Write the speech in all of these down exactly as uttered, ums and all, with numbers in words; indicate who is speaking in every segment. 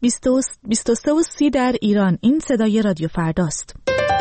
Speaker 1: بیست و سه و سی در ایران. این صدای رادیو فرداست.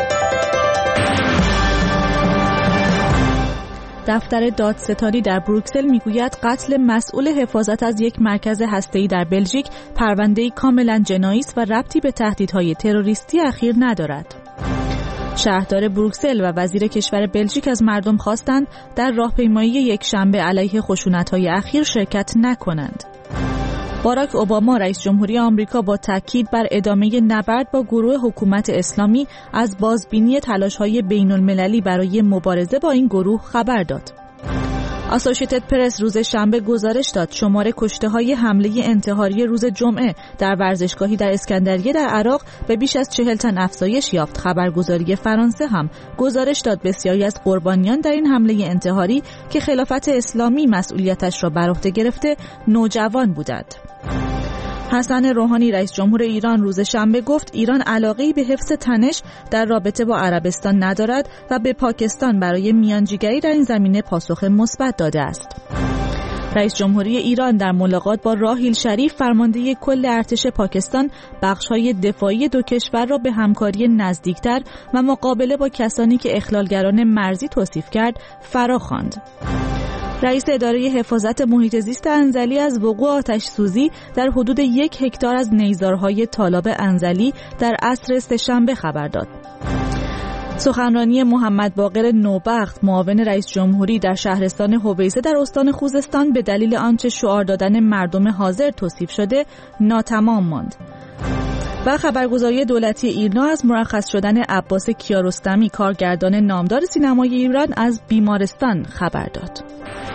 Speaker 1: دفتر دادستانی در بروکسل میگوید قتل مسئول حفاظت از یک مرکز هسته‌ای در بلژیک پرونده‌ای کاملا جنایی است و ربطی به تهدیدهای تروریستی اخیر ندارد. شهردار بروکسل و وزیر کشور بلژیک از مردم خواستند در راهپیمایی یک شنبه علیه خشونت‌های اخیر شرکت نکنند. باراک اوباما رئیس جمهوری آمریکا با تاکید بر ادامه نبرد با گروه حکومت اسلامی از بازبینی تلاش‌های بین‌المللی برای مبارزه با این گروه خبر داد. آسوشیتد پرس روز شنبه گزارش داد شمار کشته‌های حمله انتحاری روز جمعه در ورزشگاهی در اسکندریه در عراق به بیش از چهل تن افزایش یافت. خبرگزاری فرانسه هم گزارش داد بسیاری از قربانیان در این حمله انتحاری که خلافت اسلامی مسئولیتش را بر عهده گرفته نوجوان بودند. حسن روحانی رئیس جمهور ایران روز شنبه گفت ایران علاقه‌ای به حفظ تنش در رابطه با عربستان ندارد و به پاکستان برای میانجیگری در این زمینه پاسخ مثبت داده است. رئیس جمهوری ایران در ملاقات با راحیل شریف فرمانده کل ارتش پاکستان بخش‌های دفاعی دو کشور را به همکاری نزدیکتر و مقابله با کسانی که اخلالگران مرزی توصیف کرد فراخواند. رئیس اداره حفاظت محیط زیست انزلی از وقوع آتش سوزی در حدود یک هکتار از نیزارهای طالاب انزلی در عصر سه‌شنبه خبر داد. سخنرانی محمد باقر نوبخت معاون رئیس جمهوری در شهرستان حویزه در استان خوزستان به دلیل آنچه شعار دادن مردم حاضر توصیف شده ناتمام ماند. و خبرگزاری دولتی ایرنا از مرخص شدن عباس کیارستمی کارگردان نامدار سینمای ایران از بیمارستان خبر داد.